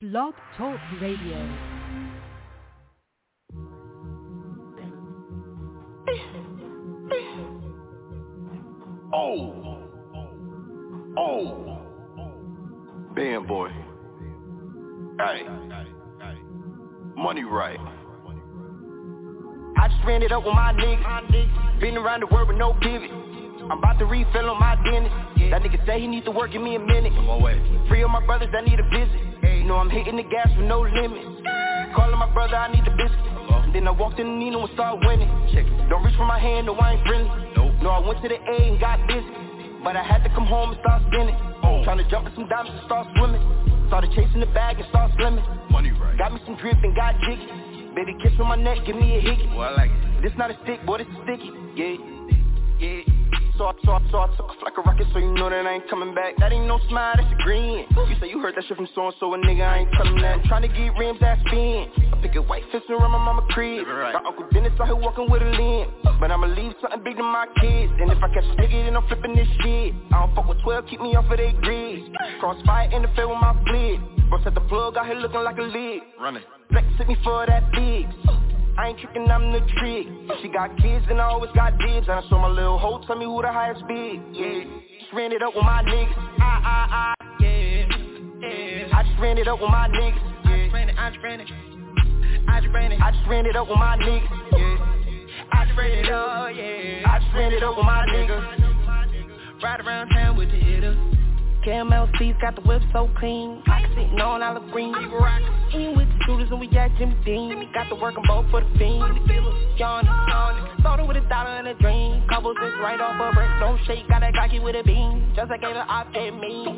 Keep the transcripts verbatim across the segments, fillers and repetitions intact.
Blog Talk Radio. Oh, oh, Band Boy. Hey, money right. I just ran it up with my niggas. Been around the world with no pivot. I'm about to refill on my dentist. That nigga say he needs to work, give me a minute. I'm on way. Free of my brothers that need a visit. You know I'm hitting the gas with no limits. Calling my brother, I need the biscuit. And then I walked in the Nino and started winning. Check it. Don't reach for my hand, no I ain't friendly. Nope. No, I went to the A and got busy. But I had to come home and start spinning. Oh. Trying to jump in some diamonds and start swimming. Started chasing the bag and start slimming. Money right. Got me some drip and got jiggy. Baby kiss on my neck, give me a hickey. Boy, I like it. This not a stick, boy, this is sticky. Yeah, yeah. So I, so I, so I took off like a rocket, so you know that I ain't coming back. That ain't no smile, that's a grin. You say you heard that shit from so-and-so, a nigga, I ain't telling that. Tryna get rims, that spin. I pick a white fist and run my mama crib. Right. My Uncle Dennis out here walking with a limp. But I'ma leave something big to my kids. And if I catch a nigga, then I'm flipping this shit. I don't fuck with twelve, keep me off of they grid. Crossfire interfere with my fleet. Bro set the plug out here looking like a lid. Running. Flex hit me for that big. I ain't tricking, I'm the trick. She got kids and I always got dibs. And I saw my little hoe tell me who the highest bid. Yeah, just ran it up with my niggas. Ah, ah, ah, yeah, yeah. I just ran it up with my niggas. I just ran it, I just ran it. I just ran it, I just ran it up with my niggas. Yeah, I just ran it up, yeah. I just ran it up with my niggas. Ride around town with the hitters. Caramel seats got the whip so clean. Like sitting on olive green. Eating with the shooters and we got Jimmy Dean. Got to work them both for the fiend. Yawn, yawn. Started with a dollar and a dream. Couple six right off a brick. Don't shake, got that Glocky with a beam. Just like gave it off at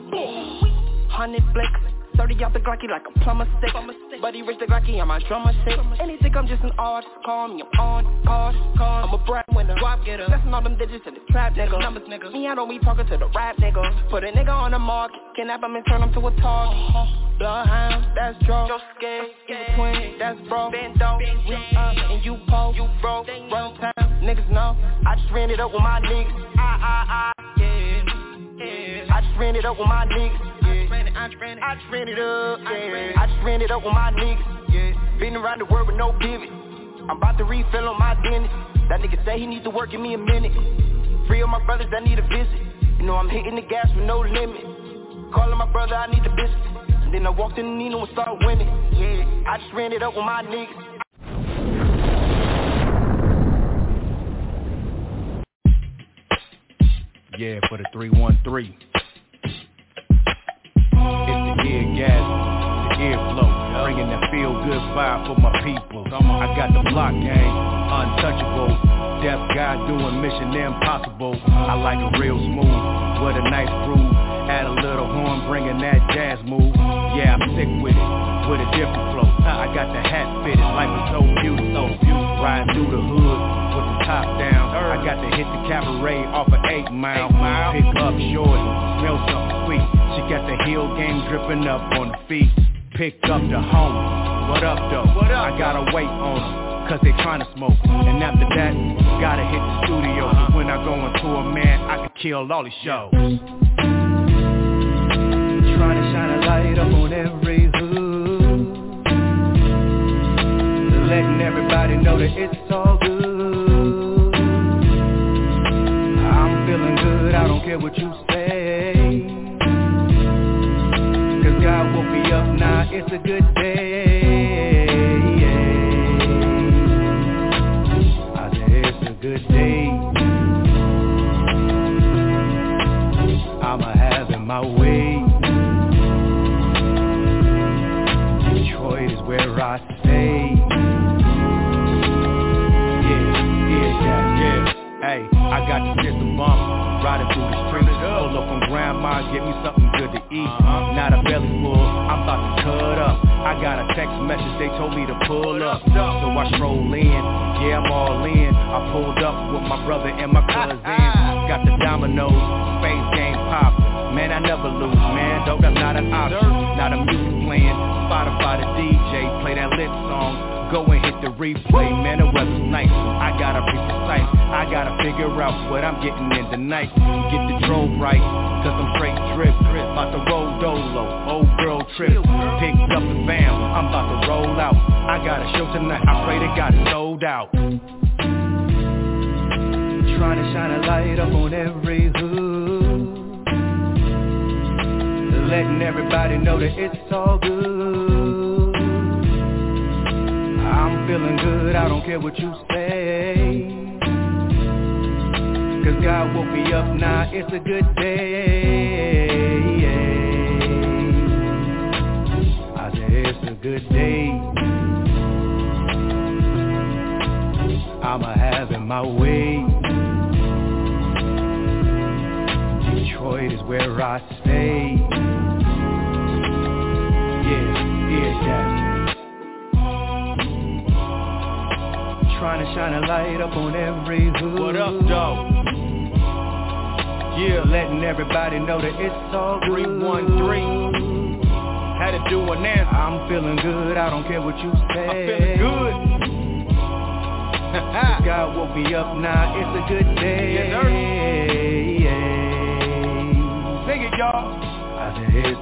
me. Hundred flicks. thirty off the Glocky like a plumber stick. But he rich the Glocky on my drummer shit. And he think I'm just an artist. Call me, I'm on, call, call. I'm a brat winner. Swap getter. Blessing all them digits in the trap, nigga. Numbers, nigga. Me, I don't be talking to the rap, nigga. Put a nigga on the market. Kidnap him and turn him to a target. Bloodhound, that's draw. Joe scared, you a twin, that's bro. Bend down, we up, and you po, you broke. Run time, niggas know. I just ran it up with my niggas. Ah, ah, ah, yeah, yeah. I just ran it up with my niggas. I just ran it, I just ran it up, yeah. I just ran it up with my niggas, yeah. Been around the world with no pivot. I'm about to refill on my dentist. That nigga say he needs to work, give me a minute. Free of my brothers that need a visit. You know I'm hitting the gas with no limit. Calling my brother, I need the biscuit. And then I walked in the Nino and started winning. Yeah, I just ran it up with my niggas. Yeah, for the three one three. It's the ear gas, the ear flow, bringing that feel good vibe for my people. I got the block gang, untouchable. Deaf guy doing mission impossible. I like it real smooth, with a nice groove. Add a little horn, bringing that jazz move. Yeah, I'm sick with it, with a different flow. I got the hat fitted, life is so beautiful. Riding through the hood with the top down. I got to hit the cabaret off of eight mile. Pick up short, smell something sweet. She got the heel game dripping up on the feet. Pick up the home. What up though? What up, I gotta wait on them, cause they tryna smoke. And after that, gotta hit the studio. When I go into a man, I can kill all these shows. Trying to shine a light up on every hood, letting everybody know that it's all good. I'm feeling good, I don't care what you say, cause God woke me up, now it's a good day. I said it's a good day. I'ma have it my way. Detroit is where I stay. Yeah, yeah, yeah, yeah. Hey, I got the system bump, riding through the streets. Pull up on grandma, get me something good to eat. Uh-huh. Not a belly full, I'm about to cut up. I got a text message, they told me to pull up. So I stroll in, yeah, I'm all in. I pulled up with my brother and my cousin. Got the dominoes, space game pop. Man, I never lose, man, though that's not an option. Not a music playing, Spotify the D J, play that lit song. Go and hit the replay, man, the weather's nice. I gotta be precise, I gotta figure out what I'm getting in tonight. Get the drove right, cause I'm straight drip, drip. About to roll dolo, old girl trip. Picked up the fam, I'm about to roll out. I got a show tonight, I pray they got it sold out. Trying to shine a light up on every hood, letting everybody know that it's all good. I'm feeling good, I don't care what you say, cause God woke me up, now it's a good day. I said it's a good day, I'ma have it my way. Detroit is where I stay. Yeah, yeah, guys. Trying to shine a light up on every hood. What up, dog? Yeah, letting everybody know that it's all good. three one three Had to do an answer. I'm feeling good, I don't care what you say. I'm feeling good. God woke me up, now it's a good day. Yes, yeah. Sing it, y'all. I said it's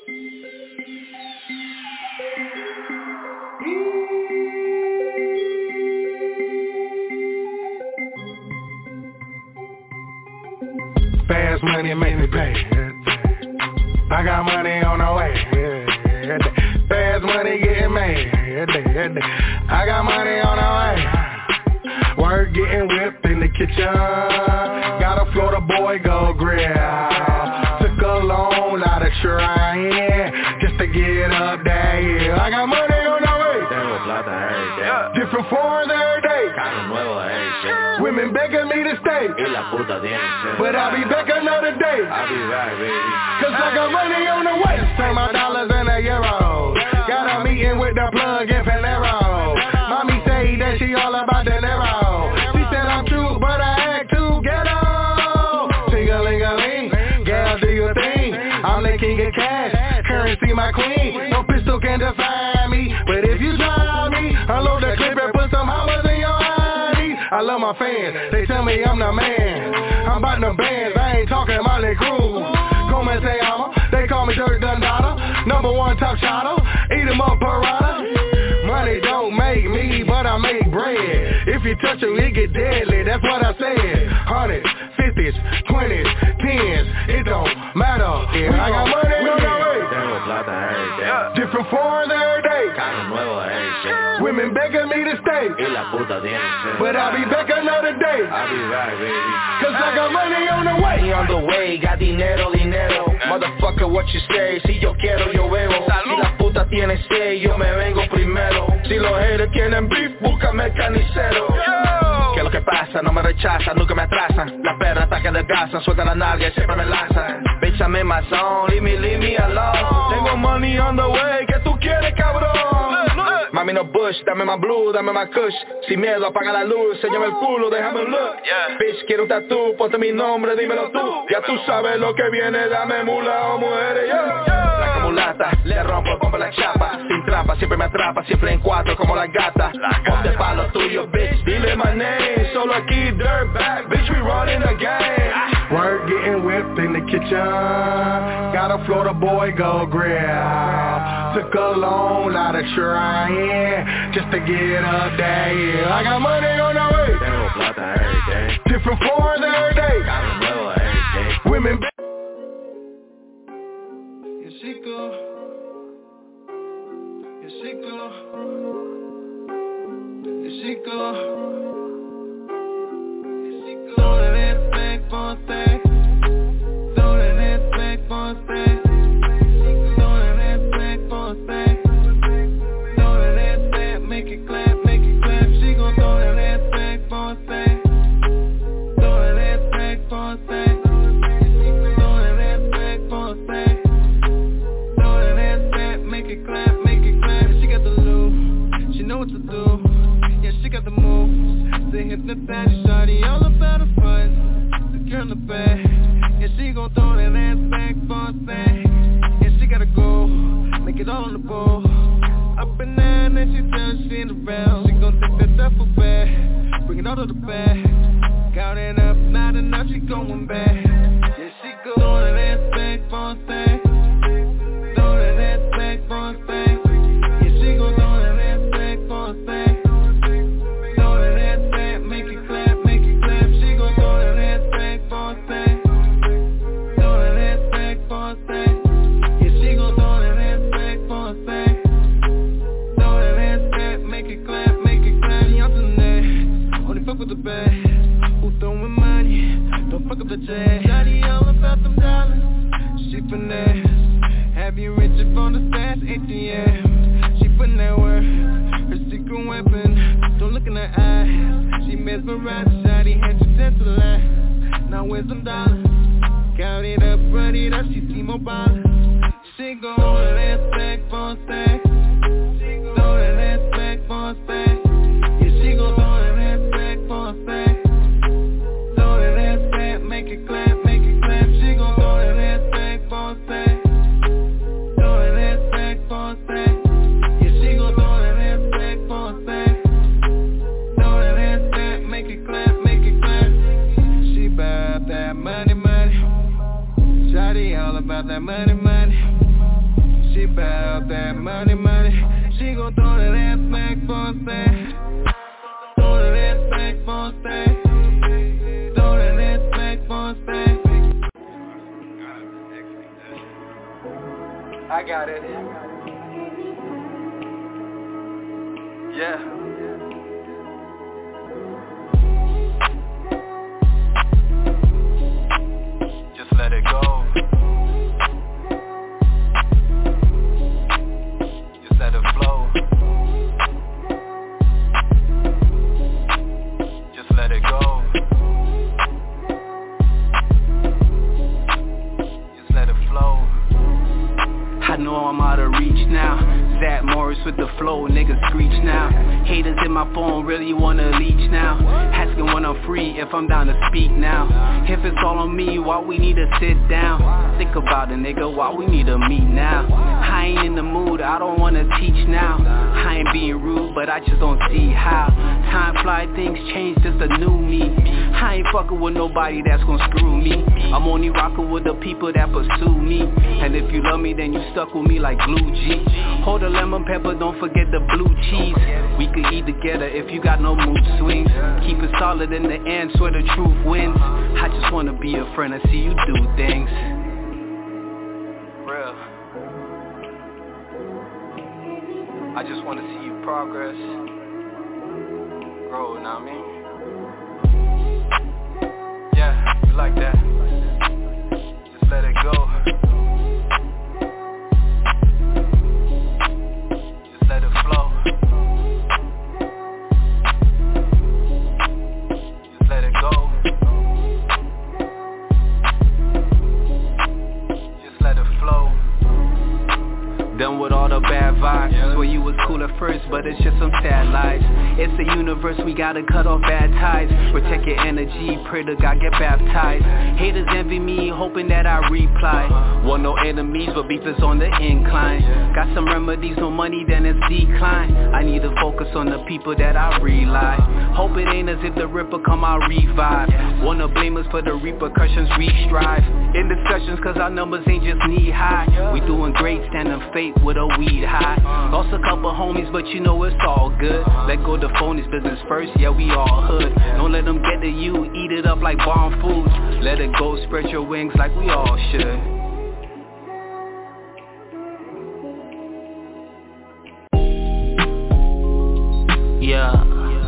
fast money make me pay. I got money on the way. Fast money getting made. I got money on the way. Work getting whipped in the kitchen. Got a Florida boy go grill. Took a loan out of trying just to get up there. Yeah. I got money on the way. Tengo plata every day. Different foreigns every day. Carro nuevo every day. Women begging me to stay. Y la puta tiene sed. But I'll be back another day. I'll be back, baby. Cause I got money on the way. Turn my dollars into euros. Got a meeting with the plug in Panero. Mommy say that she all about the Nero. She said I'm true, but I act too ghetto. Ting-a-ling-a-ling, girl, do your thing. I'm the king of cash, currency my queen. No pistol can define me, but if you try me, unload the clip and put some hammers in your eye. I love my fans, they tell me I'm the man. I'm about the bands, I ain't talking Molly Cruz. Come and say I'm a, they call me Dirk Dundada. Number one top shotter, eat 'em up parada. Money don't make me, but I make bread. If you touch it, it get deadly, that's what I said. Hundreds, fifties, twenties, tens, it don't matter. Yeah, I got money on the way. Tengo plata every day. Different foreigns every day. Carro nuevo every day. Women begging me to stay. Y la puta tiene sed. But I'll be back another day. I'll be back, baby. Cause I got money on the way. Money on the way, got dinero, dinero. Motherfucker, what you say? Si yo quiero, yo bebo. Si la puta tiene sed, yo me vengo primero. Si los haters tienen beef, búscame el canicero. Que es lo que pasa, no me rechazan, nunca me atrasan. Las perras atacan de Gaza, sueltan la nalga y siempre me lanzan. Bitch, I'm in my zone, leave me, leave me alone. Tengo money on the way, ¿qué tú quieres, cabrón? Mami no Bush, dame más blue, dame más kush. Sin miedo, apaga la luz, enséñame el culo, déjame un look. Yeah. Bitch, quiero un tatú, ponte mi nombre, dímelo tú. Ya tú sabes lo que viene, dame mula o mujeres, yeah. Yeah. La mulata, le rompo, pongo la chapa. Sin trampa, siempre me atrapa, siempre en cuatro como la gata. Ponte pa' lo tuyo, bitch, dile my name. Solo aquí, dirtbag, bitch, we running the game. Work getting whipped in the kitchen. Got a Florida boy go grill. Took a loan out of trying just to get up there. Yeah, I got money on the way. Tengo plata every day. Different foreigns every day. Carro nuevo every day. Women. Yes, she go. Yes, she go. Yes, she go. Throw that back for a thing. Throw that back for a thing. Throw that back for a thing. Throw that back, make it clap, make it clap. She gon' throw that back for a thing. Throw that back for a thing. Throw that back for a thing. Throw that back, make it clap, make it clap. She got the loot, she know what to do. Yeah, she got the moves. They hypnotize you, shawty, all about the fun. The girl in the back, yeah, she gon' throw that ass back for a thing. Yeah, she gotta go, make it all on the bowl. Up and down, and she tells she in the rail. She gon' take that duffel bag, bring it all to the back. Got it up, not enough, she going back. Yeah, she go throw that ass back for a thing. Throw that ass back. yeah. She putting that work, her secret weapon. Don't look in her eyes. She mesmerized, shawty had you tantalized. Now where's them dollars? Count it up, run it up, she see more ballers. She gon' throw that ass back for a stack. Throw that ass back for a stack. Yeah, she gon' throw that ass back for a stack. Throw that ass back, make it clap, make it clap. She gon' throw that ass back for a stack. Throw that ass back for a stack. Yeah, she gon' throw that ass back for a stack. Throw that ass back, make it clap, make it clap. She bout that money, money. Shawty all about that money, money. She bout that money, money. She gon' throw that ass back for a stack. Throw that ass back for a stack. Throw that ass back for a stack. I got it. Yeah. Just let it go. Just let it flow. Just let it go. Just let it flow. I know I'm out of reach now. Zach Morris with the flow, niggas screech now. Haters in my phone really wanna leech now. Asking when I'm free if I'm down to speak now. If it's all on me, why we need to sit down? Think about it, nigga, why we need to meet now? I ain't in the mood, I don't wanna teach now. I ain't being rude, but I just don't see how. Time fly, things change, just a new me. I ain't fucking with nobody that's gon' screw me. I'm only rocking with the people that pursue me. And if you love me, then you stuck with me like glue, G. Hold a lemon pepper, don't forget the blue cheese. We could eat together if you got no mood swings. Keep it solid in the end, swear the truth wins. I just wanna be a friend and see you do things real. I just wanna see you progress, grow, know what I mean? Yeah, you like that. Just let it go. Just let it flow. Just let it go. Just let it flow. Done with all the bad vibes. Swear you was cool at first, but it's just some sad lies. It's the universe, we gotta cut off bad ties. Protect your energy, pray to God get baptized. Haters envy me, hoping that I reply. Want no enemies, but beef is on the incline. Got some remedies, no money, then it's decline. I need to focus on the people that I rely. Hope it ain't as if the Ripper come out revive. Wanna blame us for the repercussions we strive. In discussions, cause our numbers ain't just knee high. We doing great, standing fake with a weed high. Lost a couple homies, but you know it's all good. Let go the phonies, business first, yeah we all hood. Don't let them get to you, eat it up like bomb foods. Let it go, spread your wings like we all should. Yeah.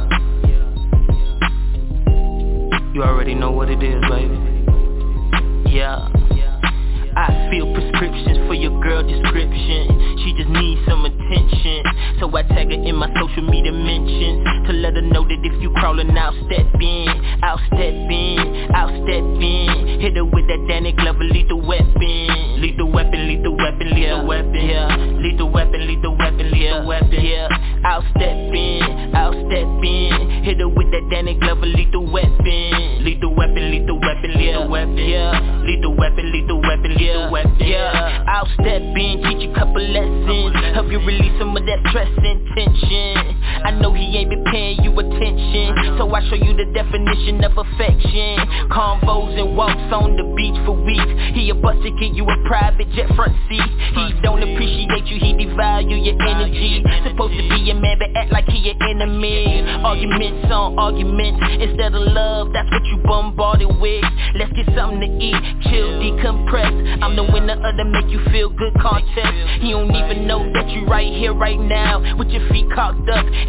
You already know what it is, baby. Yeah. I feel prescriptions for your girl description. She just needs some attention. So I tag her in my social media mentions to let her know that if you crawling, I'll step in, I'll step in, I'll step in. Hit her with that Danny Glover lethal weapon. Lethal weapon, lethal weapon, lethal weapon. Yeah, lethal weapon, lethal weapon, lethal weapon. Yeah, I'll step in, I'll step in. Hit her with that Danny Glover lethal weapon. Lethal weapon, lethal weapon, lethal weapon. Yeah, lethal weapon, lethal weapon. Yeah, yeah, I'll step in, teach you a couple lessons, help you release some of that stress and tension. I know he ain't been paying you attention, so I show you the definition of affection. Convos and walks on the beach for weeks. He a bus ticket, you a private jet front seat. He don't appreciate you, he devalue your energy. Supposed to be a man but act like he an enemy. Arguments on arguments, instead of love, that's what you bombarded with. Let's get something to eat, chill, decompress. I'm the winner of the make you feel good contest. He don't even know that you right here, right now, with your feet cocked up and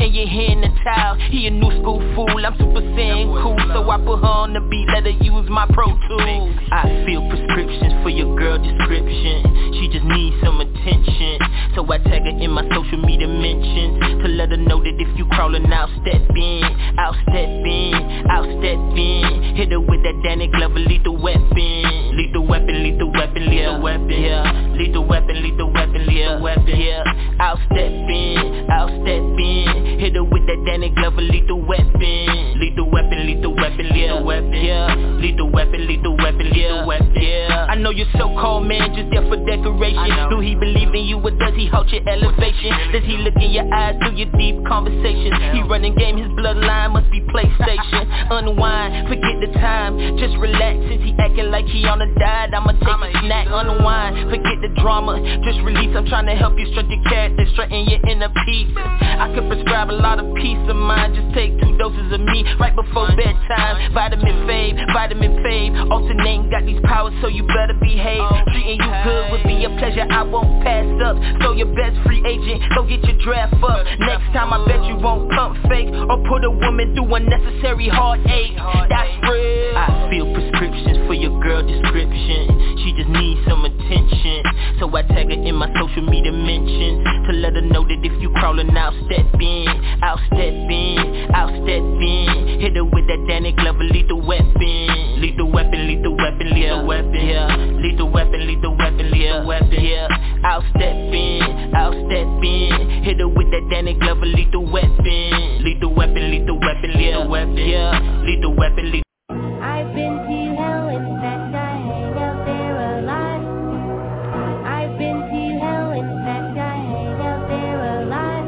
and your hand in the towel. He a new school fool, I'm super saiyan cool, so I put her on the beat, let her use my Pro Tools. I fill prescriptions for your girl description, she just needs some attention, so I tag her in my social media mentions to let her know that if you crawlin', I'll step in, I'll step in, I'll step in. Hit her with that Danny Glover lethal weapon, lethal weapon, lethal weapon, lethal weapon, yeah, lethal weapon, lethal weapon, lethal weapon, yeah. I'll step in, I'll step in. Hit her with that Danny Glover lethal weapon, lethal weapon, lethal weapon, lethal weapon, yeah, lethal weapon, lethal weapon, lethal weapon, yeah. I know your so-called man just there for decoration. Do he believe in you or does he halt your elevation? Does he look in your eyes through your deep conversations? He running game, his bloodline must be PlayStation. Unwind, forget the time, just relax. Since he acting like he on a diet, I'ma take a snack. Unwind, forget the drama, just release. I'm trying to help you strut your character, straighten your inner peace. I could prescribe a lot of peace of mind, just take two doses of me right before bedtime. Vitamin Fave, Vitamin Fave, alternating, got these powers so you better behave. Treating you good would be a pleasure, I won't pass up. So your best free agent, go get your draft up. Next time I bet you won't pump fake or put a woman through unnecessary heartache. That's real. I fill prescriptions for your girl description, she just needs some attention, so I tag her in my social media mentions to let her know that if you crawlin', I'll step in, I'll step in, I'll step in. Hit her with that Danny Glover lethal weapon, lethal weapon, lethal weapon, lethal weapon, yeah, lethal weapon, lethal weapon, lethal weapon, yeah. I'll step in, I'll step in. Hit her with that Danny Glover lethal weapon, lethal weapon, lethal weapon, lethal weapon, yeah, lethal weapon, lethal. I've been to hell, in fact I hang out there a lot. I've been to hell, in fact I hang out there a lot.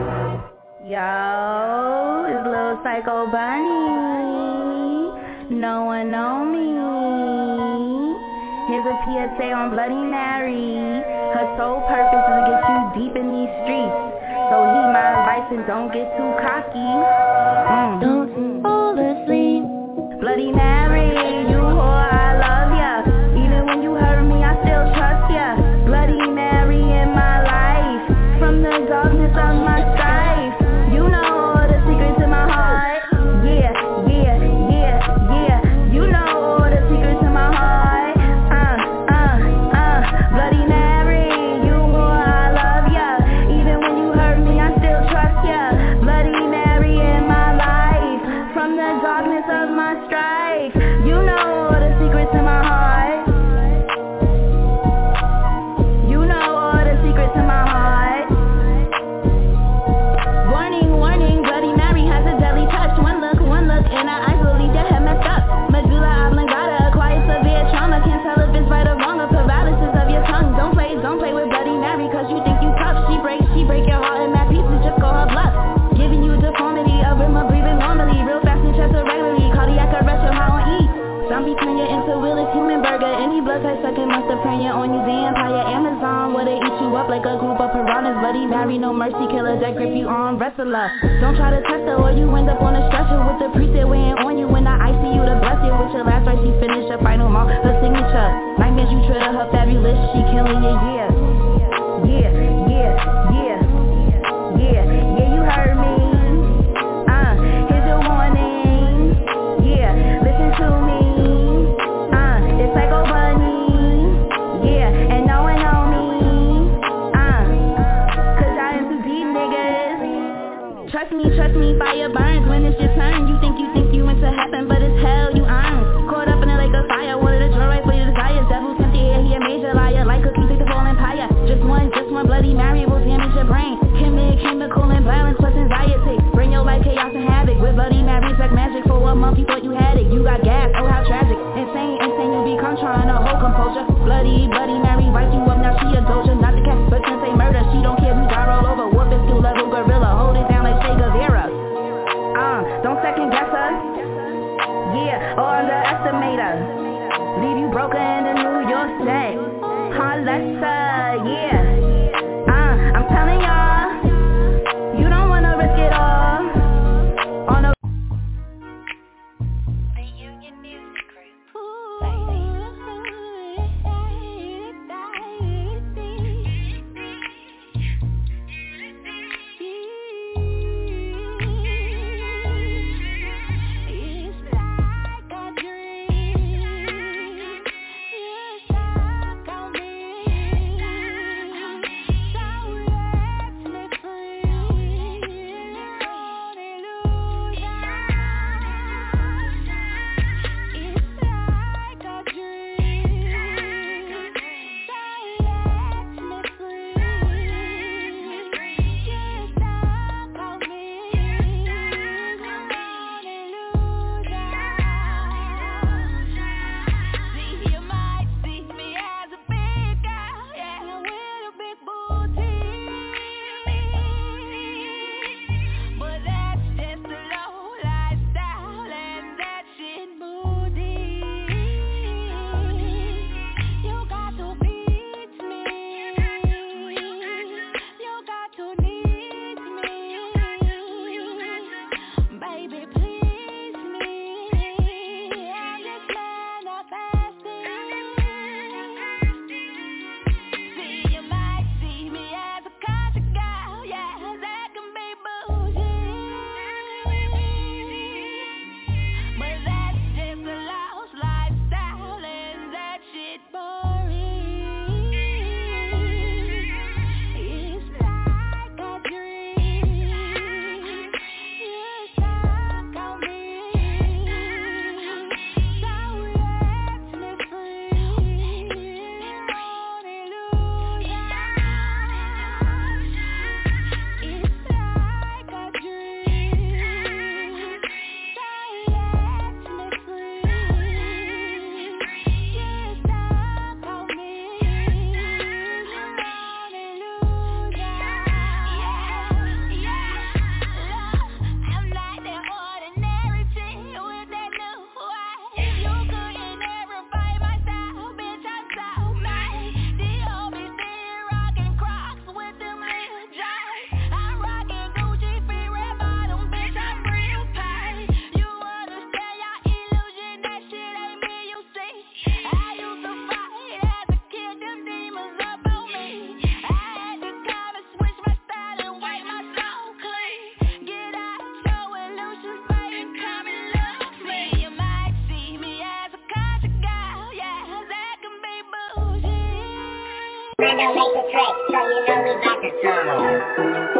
Yo, it's Lil Psycho Bunny. No one know me. Here's a P S A on Bloody Mary. Her sole purpose is to get you deep in these streets. So heed my advice and don't get too cocky. Mm. Don't fall asleep. Bloody Mary, you whore, I love ya. Even when you hurt me, I still trust ya. Bloody Mary in my life, from the darkness of my strife. You know all the secrets in my heart. Yeah, yeah, yeah, yeah. You know all the secrets in my heart. Uh, uh, uh. Bloody Mary, you whore, I love ya. Even when you hurt me, I still trust ya. Bloody Mary in my life, from the darkness of my strife. You know all the secrets in my heart. You know all the secrets in my heart. Warning, warning, Bloody Mary has a deadly touch. One look, one look, and her eyes will leave your head messed up. Medulla oblongata, acquired severe trauma. Can't tell if it's right or wrong, or paralysis of your tongue. Don't play, don't play with Bloody Mary, cause you think you tough. She breaks, she break your heart in mad pieces, just call her bluff. Giving you deformity, a rhythm of breathing normally. Real fast and chest irregularly, cardiac arrest, your high on E. Zombie turn you into Willis Human Burger. Any blood type sucking must have turned you on you. The Empire Amazon, where they eat you up like a group of piranhas. Bloody Mary, no mercy killer that grip you on wrestler. Don't try to test her or you end up on a stretcher with the priest that weighing on you in the I C U to bless you. With your last right, she finish her final mark, her signature. Nightmares you treat her fabulous, she killing you, yeah. Yeah, yeah, yeah, yeah, yeah, you heard me. Uh, here's your warning. Yeah, listen to me. Uh, it's Psycho Bunny. Yeah, and no one know me. Uh, cause I am too deep, niggas. Trust me, trust me, fire burns when it's your turn. You think you think you went to heaven, but it's hell you earn. Caught up in a lake of fire, wanted to draw right for your desires. Devil's empty here, he a major liar. Like cookies, take the full empire. Just one, just one Bloody Mary will damage your brain. Commit chemical imbalance plus anxiety. Bring your life chaos and havoc. With Bloody Mary's like magic. For a month you thought you had it. You got gas, oh how tragic. Insane, insane, you become trying to hold composure. Bloody, Bloody Mary wipe you up, now she a doja. Not the cat, but since they murder, she don't care who got all over. Whoop it, skill level gorilla. Hold it down like Che Guevara. know make a track, so you know we got the song.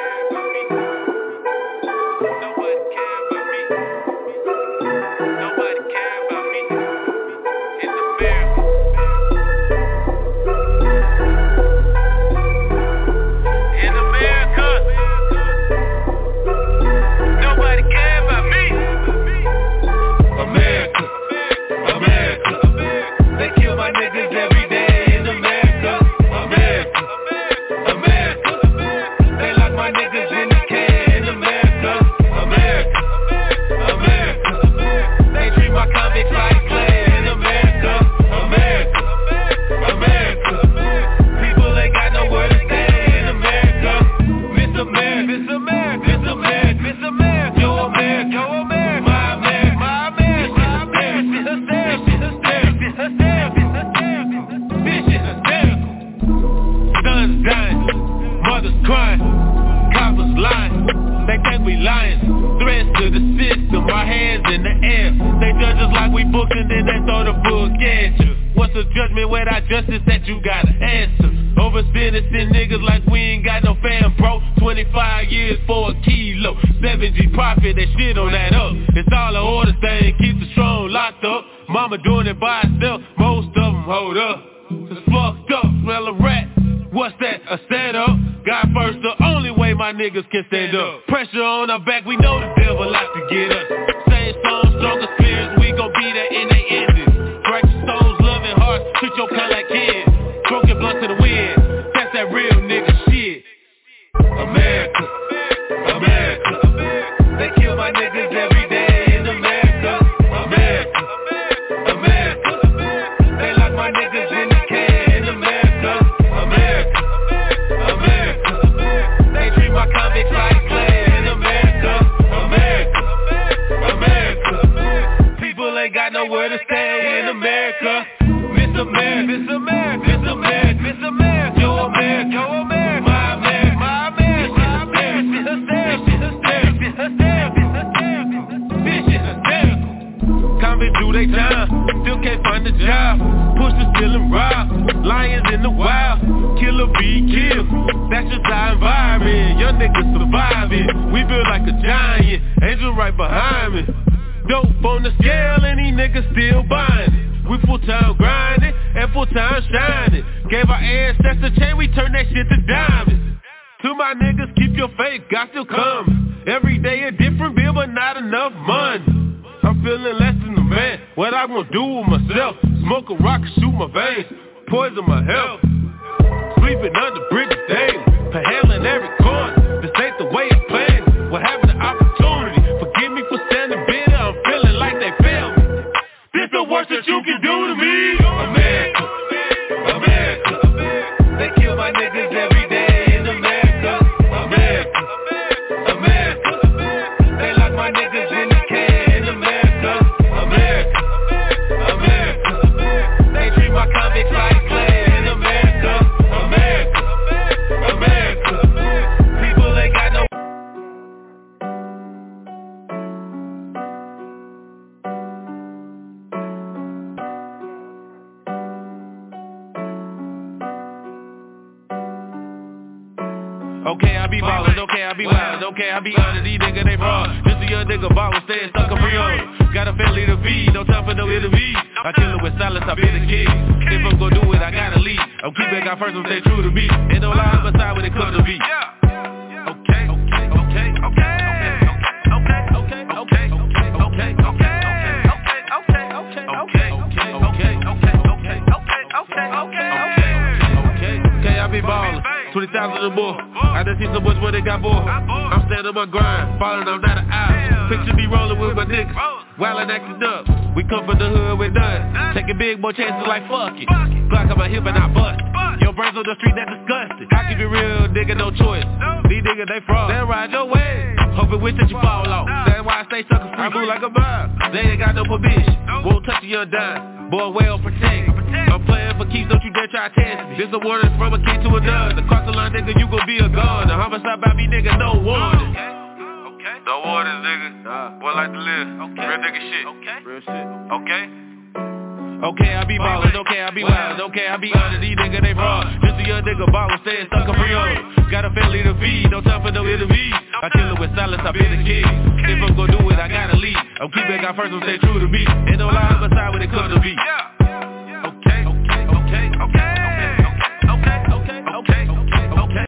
Okay, I be ballin', okay, I be wildin', okay, I be honest, these niggas, they fraud. Just a young nigga ballin', staying stuck, I'm pre-on. Got a family to feed, no time for no interview. I kill it with silence, I been a kid. If I'm gon' do it, I gotta lead. I'm keeping God first, I'm stay true to me. Ain't no lie, I'm aside when it comes to me. Okay, okay, okay, okay, okay, okay, okay, okay, okay, okay, okay, I be ballin', twenty thousand or more. I done seen so much where they got more. I'm standing on my grind, falling, I'm not an eye. Picture me rolling with my niggas, wildin' acting up. We come from the hood, we done. Taking big boy chances like fuck it. Glock on my hip and I bust. Your brains on the street, that disgusting. I keep it real, nigga, no choice. These niggas, they fraud. They ride your way. Hoping wish that you fall off. That's why I stay sucker free, move like a mob. They ain't got no permission. Won't touch a young dime. Boy, well protect. I'm playing for keeps, don't you dare try to test me. This a warning from a kid to another. Across the line, nigga, you gon' be a goner. Homicide by me, nigga, no warning. Okay. No warnings, nigga. Nah. Boy like to live. Okay. Real nigga shit. Okay. Real shit. Okay. Okay, I be ballin', okay, I be wildin', okay, I be honest, these niggas, they fraud. Just a young nigga ballin', staying stuck up real. Got a family to feed, no time for no interviews. I kill it with silence, I been a kid. If I'm gon' do it, I gotta leave. I'm keeping God first, I'm stay true to me. Ain't no lie on my side when it comes to me. Okay, okay, okay, okay, okay, okay, okay, okay, okay.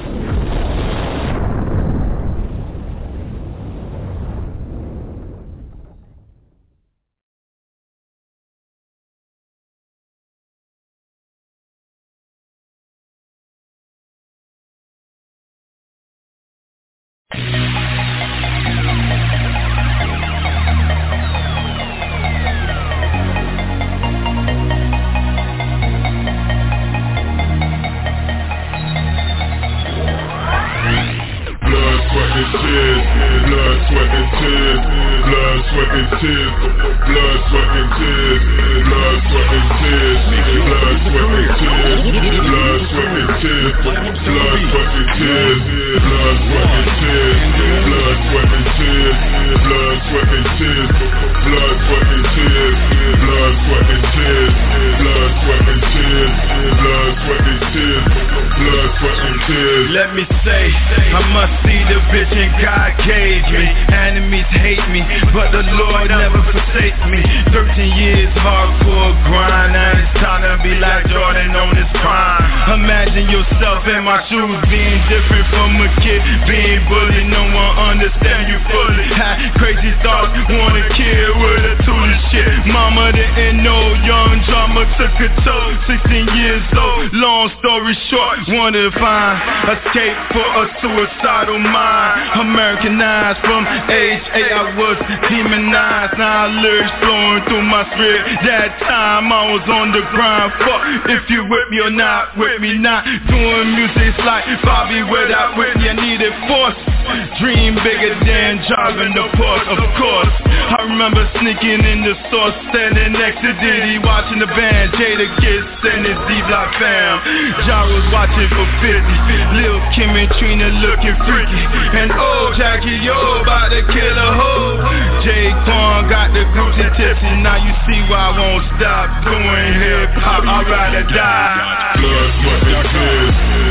Let me say, I must see the vision God gave me. Enemies hate me, but the Lord never forsake me. Thirteen years hardcore grind, and it's time to be like Jordan on his prime. Imagine yourself in my shoes, being different from a kid, being bullied, no one understand you fully. Had crazy thoughts, wanna kill with a tool and shit. Mama didn't know, young drama took a toll. Sixteen years old, long story short, wanted to find escape for a suicidal mind. Americanized from age eight, I was demonized. Now lyrics flowing through my spirit. That time I was on the grind. Fuck if you with me or not with me. Not doing music's like Bobby without Whitney. I needed force. Dream bigger than driving the Porsche, of course. I remember sneaking in the store, standing next to Diddy, watching the band, Jada Kiss and his D-Block fam. Ja was watching for fifty, Lil Kim and Trina looking freaky, and oh Jackie, yo, about to kill a hoe. Jay Quan got the Gucci tips, and now you see why I won't stop doing hip-hop. I'd rather die. Blood, sweat, and tears.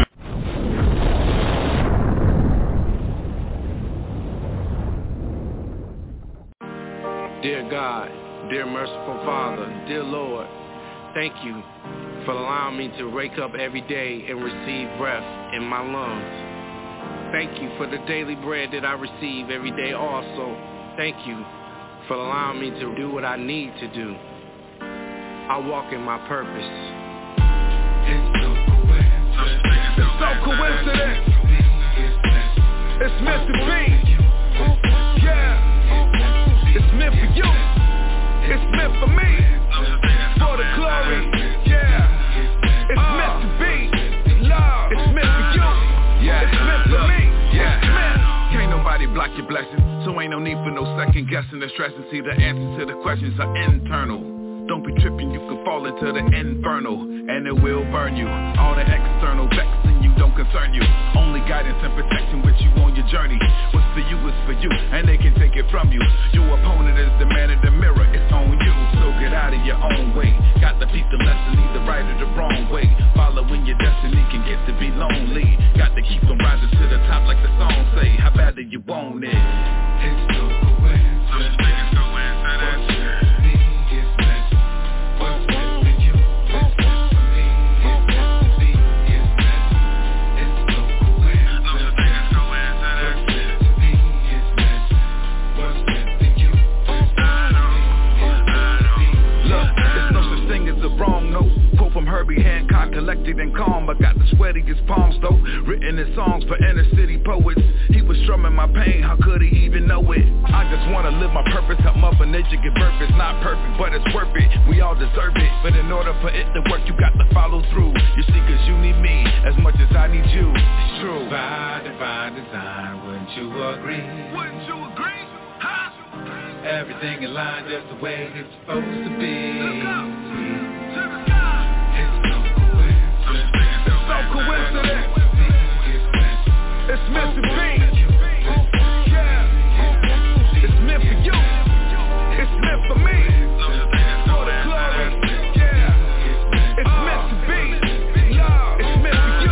Dear God, dear merciful Father, dear Lord, thank you for allowing me to wake up every day and receive breath in my lungs. Thank you for the daily bread that I receive every day also. Thank you for allowing me to do what I need to do. I walk in my purpose. It's so coincidence. It's so coincidence. It's meant to be. Yeah. It's meant for you. It's meant for me. For the glory. Yeah. It's meant to be. Love. It's meant for you. Yeah. It's meant for me. Yeah. It's meant. Can't nobody block your blessings, so ain't no need for no second guessing or stressing. See, the answers to the questions are internal. Don't be tripping, you could fall into the infernal, and it will burn you. All the external vexing you don't concern you. Only guidance and protection with you on your journey. What's for you is for you, and they can take it from you. Your opponent is the man in the mirror, it's on you. So get out of your own way. Got to peep the lesson, either right or the wrong way. Following your destiny can get to be lonely. Got to keep them rising to the top like the song say. How bad do you want it? It's no coincidence. It's no coincidence. Herbie Hancock, collected and calm. I got the sweatiest palms though, written in songs for inner city poets. He was strumming my pain, how could he even know it? I just wanna live my purpose, help Mother Nature give birth. It's not perfect, but it's worth it. We all deserve it, but in order for it to work, you got to follow through. You see, cause you need me as much as I need you. It's true. By divine design, wouldn't you agree? Wouldn't you agree? Huh? Everything in line just the way it's supposed to be. Look up to the sky. So coincidence. It's meant to be. Yeah. It's meant for you. It's meant for me. For the glory. Yeah. It's meant to be. It's meant for you.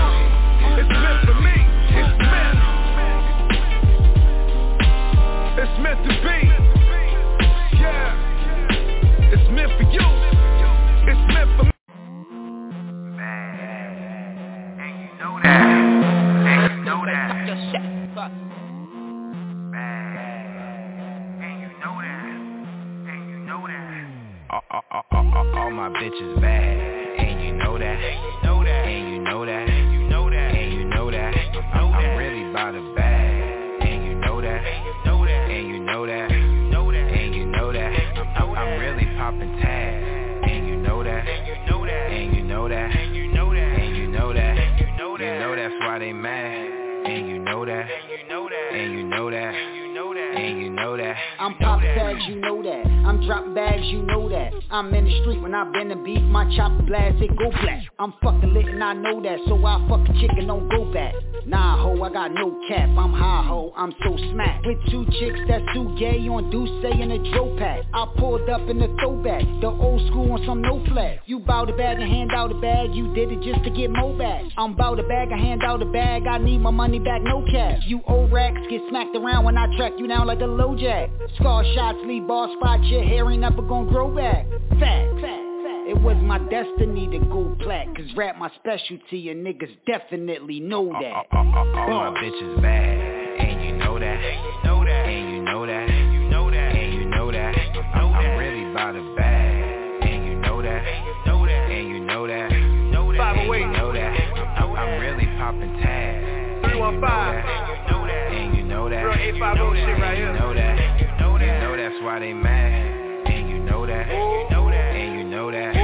bitches bad, and you know that, and you know that, and you know that, and you know that, and you know that. I'm, I'm really about a bag, and you know that, and you know that, and you know that, and you know that. I'm, I'm really popping tags, and you know that, and you know that, and you know that, and you know that, and you know that, and you know that. You know that's why they mad, and you know that, and you know that, and you know that, and you know that, and you know that. I'm pop tags, you know that. I'm drop bags, you know that. I'm in the street when I been to beef, my chopper blast, it go black. I'm fucking lit and I know that, so I fuck a chick and don't go back. Nah ho, I got no cap, I'm high ho, I'm so smacked. With two chicks that's too gay on Douce in a Joe pack. I pulled up in the throwback, the old school on some no flag. You bout a bag and hand out a bag, you did it just to get more bags. I'm bout a bag and hand out a bag, I need my money back, no cash. You old racks get smacked around when I track you down like a low jack. Scar shots leave ball spot, your hair ain't never gonna grow back. Fact, fact. It was my destiny to go plat, cause rap my specialty and niggas definitely know that. All, all, all, all my bitches bad, and you know that, and you know that, and you know that, and you know that, and you know that. I'm, I'm really about a bag, and you know that, and you know that, and you know that, and you know that, and you know that. I'm, I'm really popping tags, three one five, and you know that, and you know that, and you know that, you know that, you know that's why they mad, and you know that, and you know that, and you know that.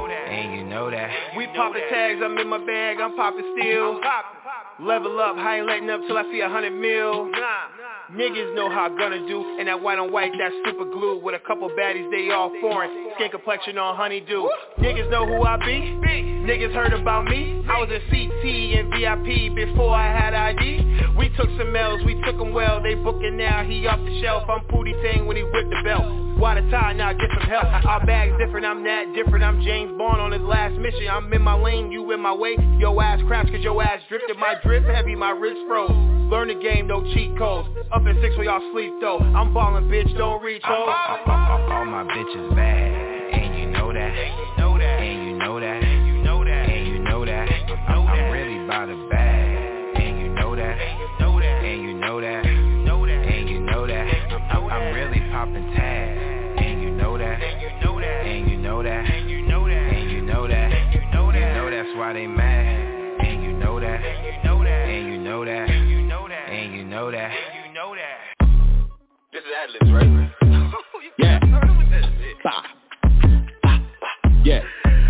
We poppin' tags, I'm in my bag, I'm poppin' still. Level up, I ain't letting up till I see a hundred mil. Niggas know how I'm gonna do, and that white on white, that super glue. With a couple baddies, they all foreign, skin complexion on honeydew. Niggas know who I be, niggas heard about me. I was in C T and V I P before I had I D. We took some L's, we took them well, they booking now, he off the shelf. I'm Pootie Tang when he whipped the belt. Water tie, now get some help. Our bag's different, I'm that different. I'm James Bond on his last mission. I'm in my lane, you in my way. Yo ass craps cause your ass drifted. My drip heavy, my wrist froze. Learn the game, no cheat codes. Up at six where y'all sleep though. I'm ballin', bitch, don't reach ho. All, all, all my bitches bad, and you know that, and you know that, and you know that, and you know that, and you know that. I'm, I'm really about a bag, and you know that, and you know that, and you know that, and you know that, and you know that. I'm, I'm really popping tags. And you know that, and you know that, and you know that, and you know that, and you know that, you know that's why they mad, and you know that, and you know that, and you know that, and you know that, and you know that, and you know that. This is Atlas, right? Yeah. Bah. Bah. Bah. Yeah.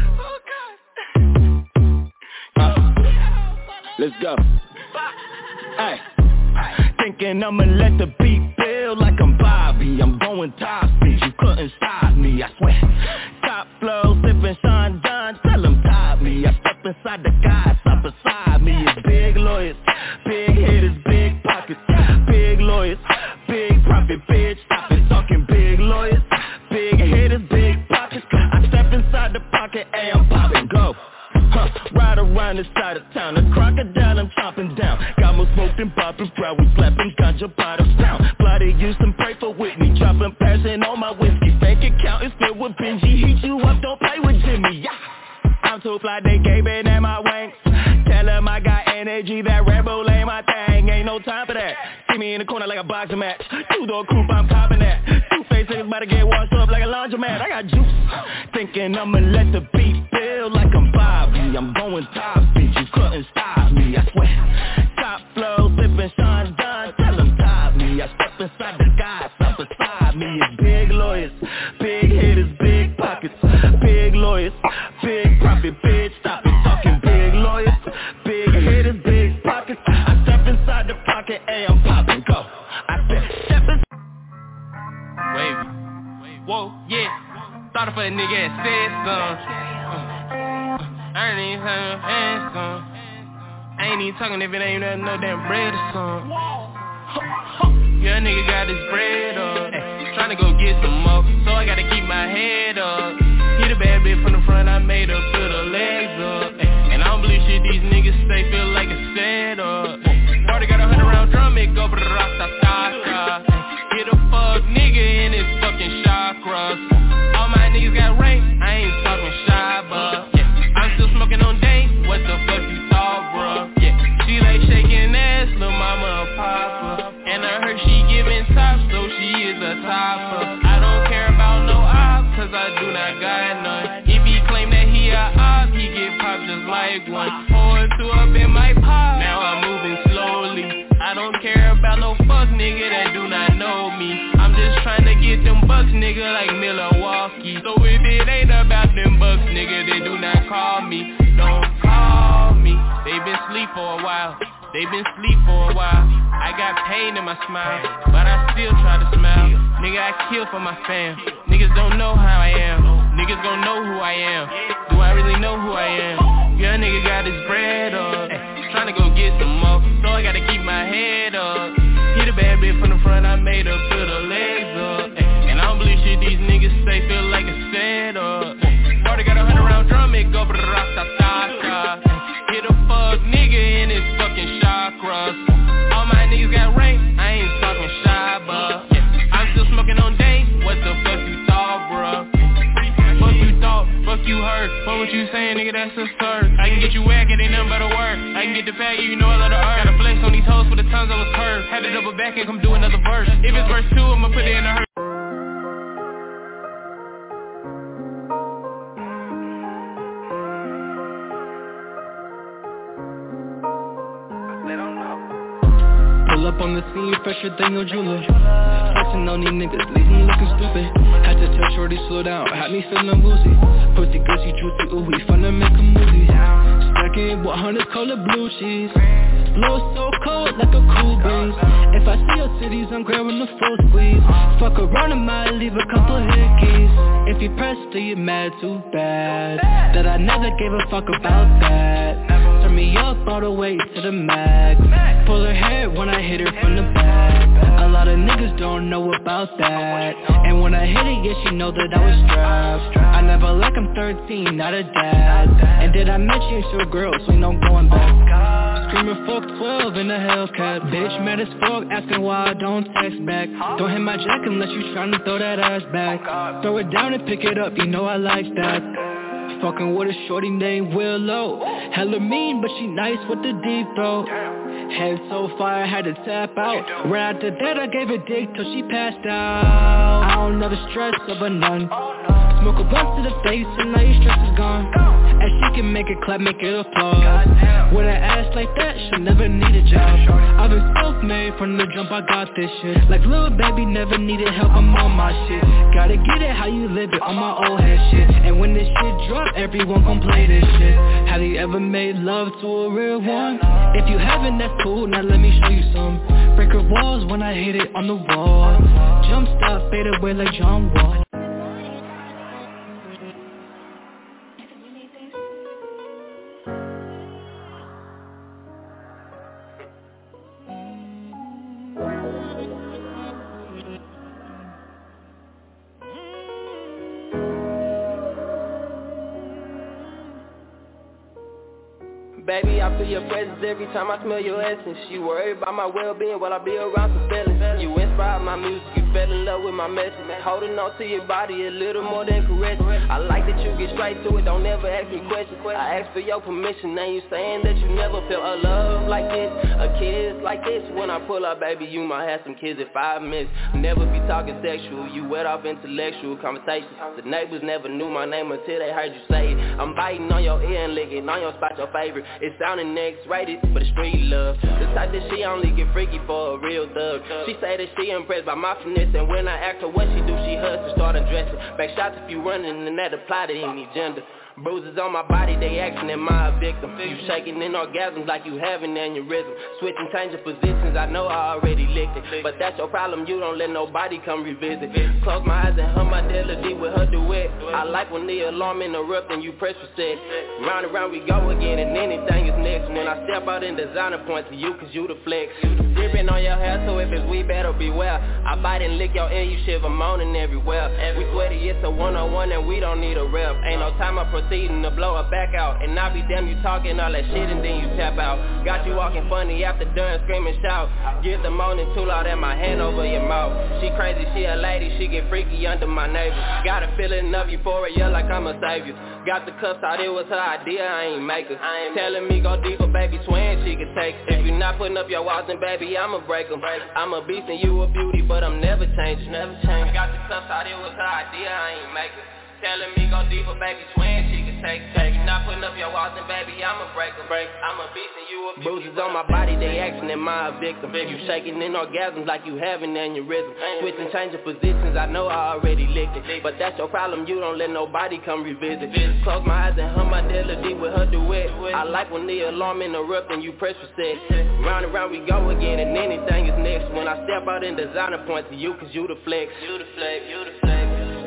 Uh, let's go. Hey. Thinking I'ma let the beat build like I'm Bobby. I'm going top speed, you couldn't stop me, I swear. Top flow, sipping Sean Don, tell them top me. I step inside the guys, up beside me. It's big lawyers, big hitters, big pockets. Big lawyers, big profit, bitch, stop it. Talking big lawyers, big hitters, big pockets. I step inside the pocket, hey, I'm popping, go. Huh, ride around the side of town, a crocodile I'm chopping down. Got more smoke than popping proud, we slapping ganja bottles down. Bloody Houston, pray for Whitney, dropping passion on my whiskey. Bank account is filled with Benji, heat you up, don't play with Jimmy, yeah. I'm too fly, they gave it in my wanks. Tell them I got energy, that Red Bull ain't my thing, ain't no time for that. See me in the corner like a boxing match, two-door coupe, I'm copping that. Two-face niggas about to get washed up like a laundromat, I got juice. Thinking I'ma let the beat build like I'm Bobby. I'm going top speed, you couldn't stop me, I swear. Top flow, sipping Sean Don, tell them top me. I step inside the guys, up beside me. It's big lawyers, big hitters, big pockets. Big lawyers, big profit, bitch, stop it. Talking big lawyers, big hitters, big pockets. I step inside the pocket, hey, I'm popping, go. I said, step inside. Wavy, whoa, yeah. Started for a nigga that said some. I ain't even having no hands on. I ain't even talking if it ain't nothing, no damn bread or something. Yeah, nigga got his bread up, tryna go get some more, so I gotta keep my head up. Hit a bad bitch from the front, I made her put her legs up. And I don't believe shit these niggas say, feel like a setup. Already got a hundred round drum, it go for the rasta-taka. Get a fuck nigga in his fucking chakras. All my niggas got rank, I ain't talking shy, but yeah, I'm still smoking on dank, what the fuck you thought, bruh? Yeah, she like shaking ass, lil' mama a papa. And I heard she giving top, so don't care about no fuck nigga that do not know me. I'm just trying to get them bucks, nigga, like Milwaukee. So if it ain't about them bucks, nigga, they do not call me. Don't call me. They been sleep for a while. They been sleep for a while. I got pain in my smile, but I still try to smile. Nigga, I kill for my fam. Niggas don't know how I am. Niggas gon' know who I am. Do I really know who I am? Young nigga got his bread up, tryna go get some more, so I gotta keep my head up. Hit a bad bitch from the front, I made her put her legs up. And I don't believe shit these niggas say, feel like a setup. Party got a hundred round drum, it go bra-ta-ta-ta. Hit a fuck nigga in his fucking chakras. All my niggas got rank, I ain't talking shy, but I'm still smoking on dank. What the fuck you thought, bruh? Fuck you thought, fuck you heard. What was you saying, nigga, that's absurd. I can get you whack, it ain't nothing but a word. I can get the faggot, you know I love the earth. Gotta flex on these hoes for the tons I was curved. Had to double back and come do another verse. If it's verse two, I'ma put it in a hurt. Pull up on the scene, fresher than your jeweler. Flexing on these niggas, leave me looking stupid. Had to tell shorty slow down, had me feeling woozy. Pussy gussy, juicy, ooh, we finna make a movie. Stacking one hundred color blue cheese. Blow so cold like a cool breeze. If I see your cities, I'm grabbing the full squeeze. Fuck around, I might leave a couple hickeys. If you press, do you mad too bad? That I never gave a fuck about that. Turn me up all the way to the max. Pull her hair when I hit her from the back. A lot of niggas don't know about that. And when I hit it, yeah, she know that I was strapped. I never like I'm thirteen, not a dad. And did I mention your girl, so ain't no going back. Screaming fuck twelve in a Hellcat. Bitch mad as fuck, asking why I don't text back. Don't hit my jack unless you tryna throw that ass back. Throw it down and pick it up, you know I like that. Fucking with a shorty named Willow. Hella mean, but she nice with the deep throat. Head so far, I had to tap out. Right after that, I gave a dick till she passed out. I don't never stress over none. Smoke a blunt to the face and now your stress is gone. And she can make it clap, make it applause. With an ass like that, she'll never need a job. I've been self-made from the jump, I got this shit. Like little baby, never needed help, I'm on my shit. Gotta get it how you live it, on my old head shit. And when this shit drop, everyone gon' play this shit. Have you ever made love to a real one? If you haven't, that's cool, now let me show you some. Break her walls when I hit it on the wall. Jump stop, fade away like John Wall. Baby, I feel your presence every time I smell your essence. You worry about my well-being while I be around some feelings. You inspire my music, you fell in love with my message. Holding on to your body a little more than caress. I like that you get straight to it, don't ever ask me questions. I ask for your permission, now you saying that you never felt a love like this, a kiss like this. When I pull up, baby, you might have some kids in five minutes. Never be talking sexual, you wet off intellectual conversations. The neighbors never knew my name until they heard you say it. I'm biting on your ear and licking on your spot, your favorite. It's sounding X-rated, but it's street love. The type that she only get freaky for a real thug. She say that she impressed by my finesse, and when I ask her what she do, she hugs to start undressing. Back shots if you running, and that apply to any gender. Bruises on my body, they acting, am I a victim? You shaking in orgasms like you have an aneurysm. Switching, changing positions, I know I already licked it. But that's your problem, you don't let nobody come revisit. Close my eyes and hum my melody with her duet. I like when the alarm interrupt and you press reset. Round and round we go again and anything is next. When I step out in designer, point to you cause you the flex. Dripping on your hair, so if it's we better beware. I bite and lick your ear, you shiver moaning everywhere. We sweaty, it's a one-on-one and we don't need a rep. Ain't no time I proceeding to blow her back out. And I be damn you talking all that shit and then you tap out. Got you walking funny after done screaming shout. Give the moaning too loud and my hand over your mouth. She crazy, she a lady, she get freaky under my neighbor. Got a feeling of euphoria like I'm a savior. Got the cuffs out, it was her idea, I ain't make her. I ain't telling me go deeper, baby, swearing she can take it. If you not putting up your walls, then baby, I'ma break them. I'm a beast and you a beauty, but I'm never changing, never changing. Got the cuffs out, it was her idea, I ain't make her. Telling me go deeper, baby, swing, she can take it. Take it. Not putting up your walls and baby, I'ma break them. Break. I'm a beast and you a beast. Bruises on my body, they asking, am I a victim? You shaking in orgasms like you having aneurysm. Switching, changing positions, I know I already licked it. But that's your problem, you don't let nobody come revisit. Close my eyes and hum my melody with her duet. I like when the alarm interrupt and you press reset. Round and round we go again and anything is next. When I step out in designer, point to you cause you the flex. You the flex, you the flex.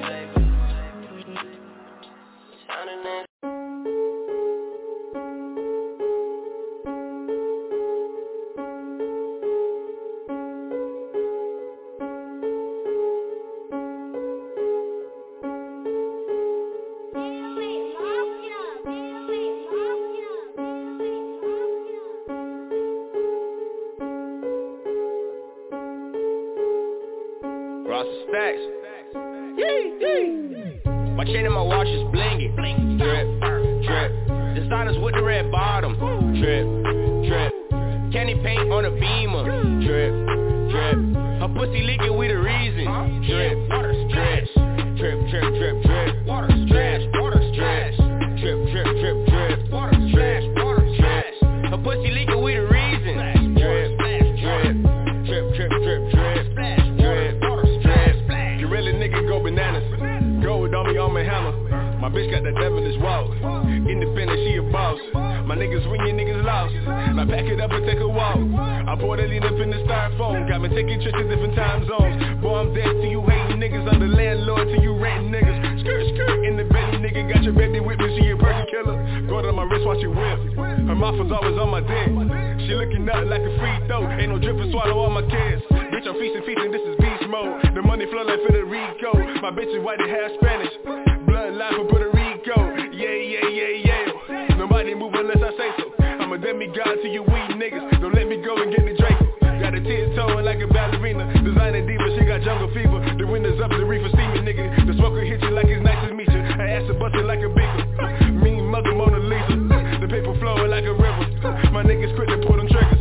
My chain and my watch is blinging. Drip, drip. Designers with the red bottom. Drip, drip. Candy paint on a beamer. Drip, drip. Her pussy leaking, we the reason. Drip, drip. Drip, drip, drip, drip. Water splash, water splash. Drip, drip, drip, drip. Water splash, water splash. Her pussy leaking, we the reason. Drip, drip. Drip, drip, drip, drip. Drip, drip. You really nigga go bananas. Gold on me on my hammer. My bitch got that devilish walk. Independent, she a boss. My niggas win, your niggas lost. Now pack it up and take a walk. I pour the lean up in the styrofoam. Got me taking trips to different time zones. Boy, I'm dead to you hating niggas. I'm the landlord to you renting niggas. Skirt, skirt in the belly, nigga. Got your baby with me, she a person killer. Go to my wrist, watch it whip. Her mouth was always on my dick. She looking up like a free throw. Ain't no drip and swallow all my kids. Bitch, I'm feasting, feasting, this is beast mode. The money flow like Federico. My bitch is white and half Spanish. Bloodline from Puerto Rico. Yeah, yeah, yeah, yeah. Nobody move unless I say so. I'm a demigod to you weed niggas. Don't let me go and get the Draco. Got a tiptoeing like a ballerina. Designer diva, she got jungle fever. The windows up, the reefer steaming, nigga. The smoker hit you like it's nice to meet you. Her ass a bustin' like a beaker. Mean mother Mona Lisa. The paper flowing like a river. My niggas quick to pull them triggers.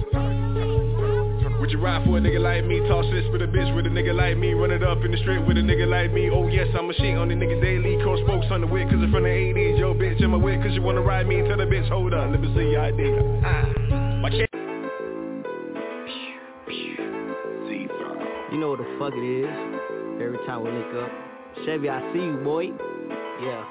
Would you ride for a nigga like me? Talk shit with a bitch with a nigga like me. Run it up in the street with a nigga like me. Oh yes, I'm a shit on the nigga daily. Cold spokes on the wit cause it's from the eighties. Yo bitch, I'm a wit cause you wanna ride me. Tell the bitch, hold up, let me see your I D. Ah, my chick. You know what the fuck it is. Every time we link up. Chevy, I see you, boy. Yeah,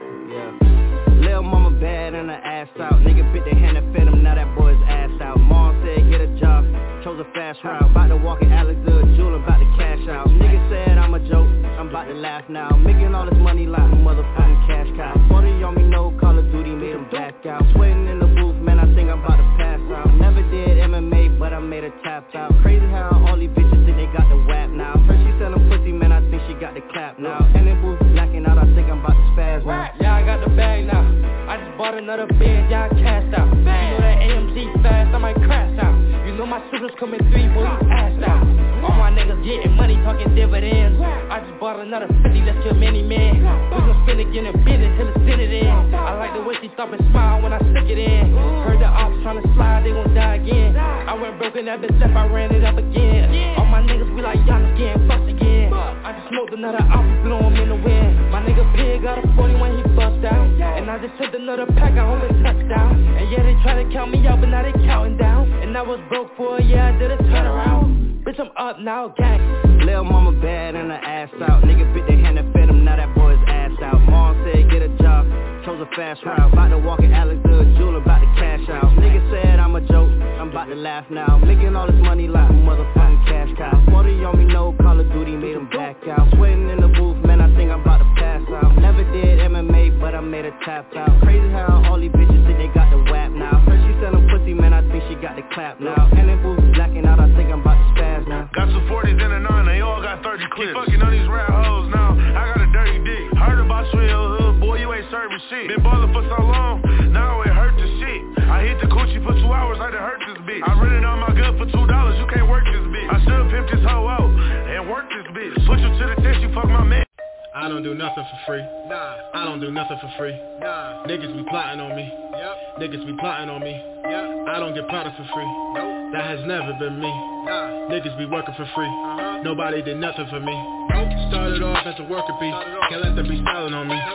yeah. Lil' mama bad and her ass out. Nigga bit the hand and fed him, now that boy's ass out. Mom said get a job, chose a fast route. About to walk in Alex Good Jewel, about to cash out. Nigga said I'm a joke, I'm about to laugh now. Making all this money like a motherfucking cash cow. forty on me, no Call of Duty, made him back out. Sweating in the booth, man, I think I'm about to pass out. Never did M M A, but I made her tap out. Crazy how all these bitches think they got the whap now. First she selling pussy, man, I think she got the clap now. And the booth blacking out, I think I'm about to spaz now. Yeah, I got the bag now. I just bought another bed, yeah, I cashed out. You know that A M G fast, I might crash out. You know my shooters coming three, boy, you assed out. All my niggas getting money, talking dividends. I just bought another fifty, let's kill many men. We gon' spin it, get in business till it's send it in. I like the way she stop and smile when I stick it in. Heard the ops tryna slide, they gon' die again. I went broke in that bitch up, I ran it up again. All my niggas be like, Giannis getting fucked again. I just smoked another off, blew him in the wind. My nigga Pig got a forty when he bust out. And I just took another pack, I only touchdown. And yeah, they try to count me out, but now they counting down. And I was broke for a year, I did a turnaround. Bitch, I'm up now, gang. Lil' mama bad and her ass out. Nigga bit the hand and fed him, now that boy's ass out. Mom said get a job, chose a fast route. About to walk in Alex Good Jewel, about to cash out. Nigga said I'm a joke, I'm about to laugh now. Making all this money like a motherfucking cash cow. forty on me, no Call of Duty, made him back out. Sweating in the booth, man, I think I'm about to pass out. Never did M M A, but I made her tap out. Crazy how all these bitches think they got the whap now. First she selling pussy, man, I think she got the clap now. And the booth blacking out, I think I'm about to spaz now. Got some forties in a nine, they all got thirty clips. Keep fucking on these rap hoes now, I got a dirty dick. Heard about Sweet Hood, boy, you ain't serving shit. Been ballin' for so long, now it hurt the shit. I hit the coochie for two hours, I done hurt this bitch. I rented out my gun for two dollars, you can't work this bitch. I still pimp this hoe out, and work this bitch. Switch you to the test, you fuck my man. I don't do nothing for free. Nah. I don't do nothing for free. Nah. Niggas be plotting on me. Yep. Niggas be plotting on me. Yep. I don't get plotted for free. Nope. That has never been me. Nah. Niggas be working for free. Uh-huh. Nobody did nothing for me. Nope. Started off as a worker bee. Can't let them be styling on me.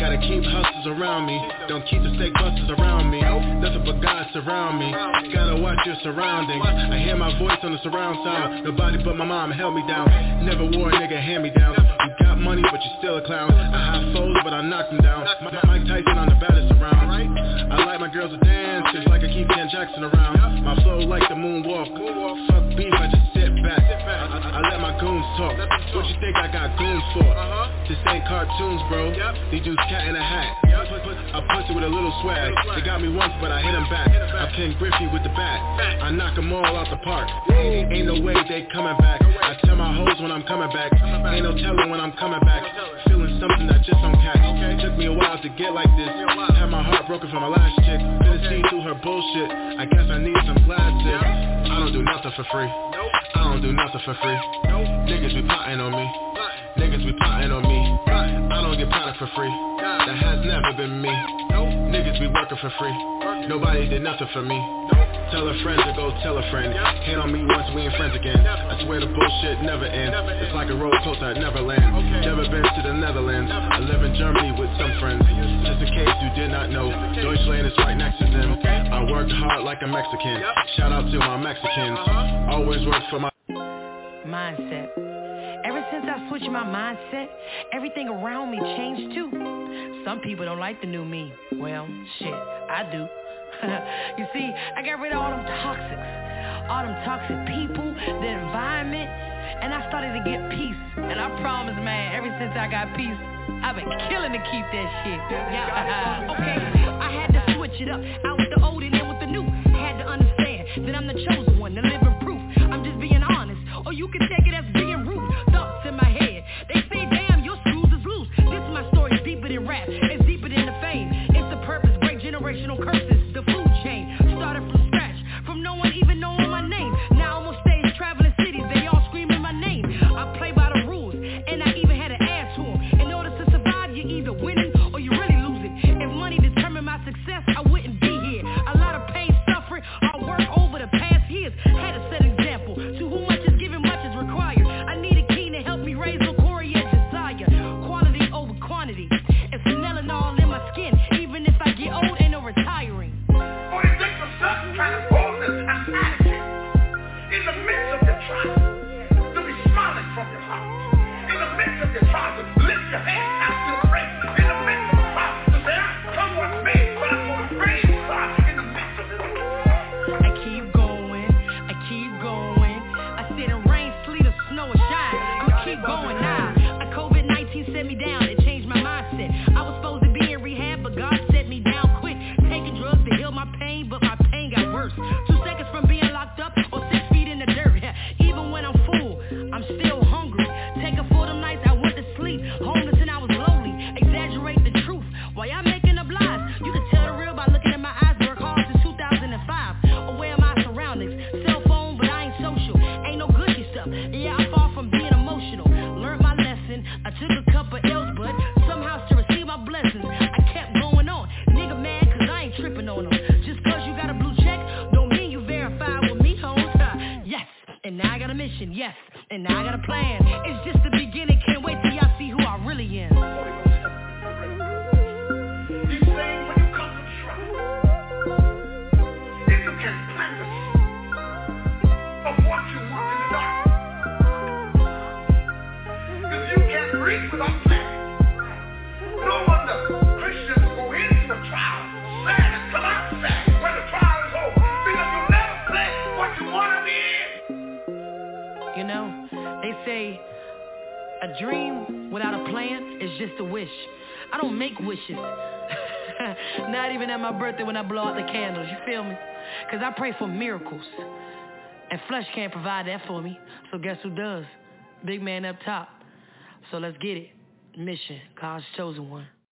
Gotta keep hustlers around me. Don't keep the fake busters around me. Nothing but God surround me. Gotta watch your surroundings. I hear my voice on the surround sound. Nobody but my mom held me down. Never wore a nigga hand me down. You got money but you still a clown. I have foes but I knock them down. Mike Tyson on the baddest around. I like my girls to dance just like I keep Ken Jackson around. My flow like the moonwalk. Fuck beef, I just sit back. I, I let my goons talk. What you think I got goons for? This ain't cartoons, bro. These dudes cat in a hat. I push it with a little swag. They got me once but I hit them back. I Ken Griffey with the bat. I knock them all out the park. Ain't, ain't no way they coming back. I tell my hoes when I'm coming back. Ain't no telling when I'm coming back. Feeling something that just don't catch. Took me a while to get like this. Had my heart broken from my last chick. Couldn't see through her bullshit. I guess I need some glasses. I don't do nothing for free. I don't do nothing for free. Niggas be plotting on me. Niggas be plotting on me. I don't get product for free. That has never been me. Niggas be working for free. Nobody did nothing for me. Tell a friend to go tell a friend. Hate on me once, we ain't friends again. I swear the bullshit never ends. It's like a roller coaster at Neverland. Never been to the Netherlands. I live in Germany with some friends. Just in case you did not know, Deutschland is right next to them. I worked hard like a Mexican. Shout out to my Mexicans. Always work for my mindset. Ever since I switched my mindset, everything around me changed too. Some people don't like the new me. Well, shit, I do. You see, I got rid of all them toxics, all them toxic people, the environment, and I started to get peace. And I promise, man, ever since I got peace, I've been killing to keep that shit. Yeah. Okay, I had to switch it up, out with the old and in with the new. Had to understand that I'm the chosen one, the living proof. I'm just being honest, or you can take it as being rude. Thoughts in my head, they say, damn, your screws is loose. This is my story, deeper than rap, it's deeper than the fame. It's the purpose, break generational curses. The food chain, started from scratch, from no one even knowing my name. Now I'm on stage, traveling cities, they all screaming my name. I play by the rules, and I even had to ask to them. In order to survive, you're either winning or you're really losing. If money determined my success, I wouldn't be here. A lot of pain, suffering, hard work over the past years. Had to set an example, to whom much is given, much is required. I need a key to help me raise a Corey and Josiah. Quality over quantity, it's melanol in my skin. Even if I get old, ain't no retiring. Going now, a COVID nineteen set me down, it changed my mindset. I was supposed to be in rehab, but God set me down quick. Taking drugs to heal my pain, but my pain got worse. Two seconds from being locked up or six feet in the dirt. Even when I'm full, I'm still hungry. Taking for them nights I went to sleep, homeless and I was lonely. Exaggerate the truth, while y'all making up lies. You can tell the real by looking at my eyes. Work hard since two thousand five. Aware of my surroundings, cell phone, but I ain't social. Ain't no gushy stuff. Yeah, I'm far from being emotional. I took a couple L's, but somehow to receive my blessings, I kept going on. Nigga mad cause I ain't tripping on them. Just cause you got a blue check, don't mean you verified with me, hoes. Yes, and now I got a mission, yes, and now I got a plan. It's just the beginning, can't wait till y'all see who I really am. He's saying when you come to try, if you can plant the seed of what you want in the dark, reach without planning. No wonder Christians go into the trial sad and come out sad when the trial is over, because you never plant what you want to be in. You know, they say a dream without a plan is just a wish. I don't make wishes. Not even at my birthday when I blow out the candles, you feel me? Because I pray for miracles. And flesh can't provide that for me. So guess who does? Big man up top. So let's get it. Mission, God's chosen one.